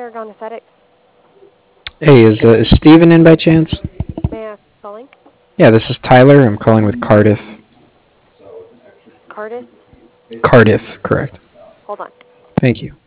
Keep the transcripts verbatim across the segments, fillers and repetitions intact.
Paragon Aesthetics. Hey, is, uh, is Steven in by chance? May I ask who's calling? Yeah, this is Tyler. I'm calling with Cardiff. Cardis? Cardiff, correct. Hold on. Thank you.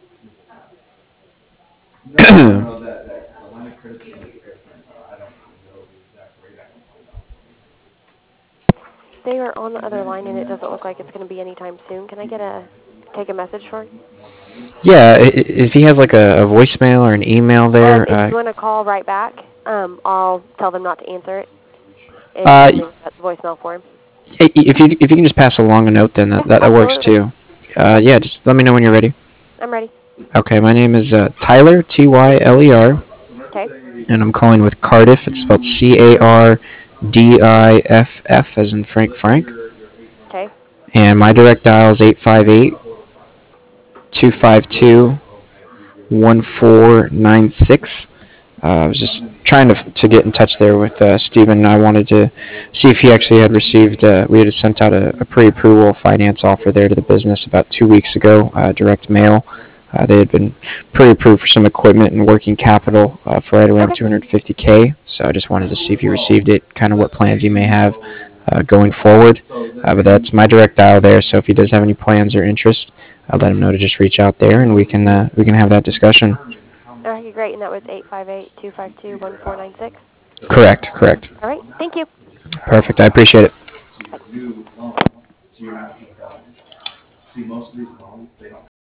They are on the other line, and it doesn't look like it's going to be anytime soon. Can I get a take a message for him? Yeah, i- if he has like a, a voicemail or an email Um, there, if uh, you want to call right back, um, I'll tell them not to answer it. If you uh, can leave a voicemail for him. i- if you if you can just pass along a note, then that, Yeah, that, that works absolutely. too. Uh, yeah, just let me know when you're ready. I'm ready. Okay, my name is uh, Tyler, T Y L E R, Okay. and I'm calling with Cardiff. It's spelled C A R D I F F, as in Frank Frank. Okay. And my direct dial is eight five eight, two five two, one four nine six. Uh, I was just trying to to get in touch there with uh, Stephen. I wanted to see if he actually had received. Uh, we had sent out a, a pre-approval finance offer there to the business about two weeks ago, uh, direct mail. Uh, they had been pre-approved for some equipment and working capital uh, for right around Okay. two hundred fifty k. So I just wanted to see if you received it, kind of what plans you may have uh, going forward. Uh, but that's my direct dial there. So if he does have any plans or interest, I'll let him know to just reach out there, and we can uh, we can have that discussion. All right, great. And that was eight five eight, two five two, one four nine six. Correct, correct. All right. Thank you. Perfect. I appreciate it. Bye.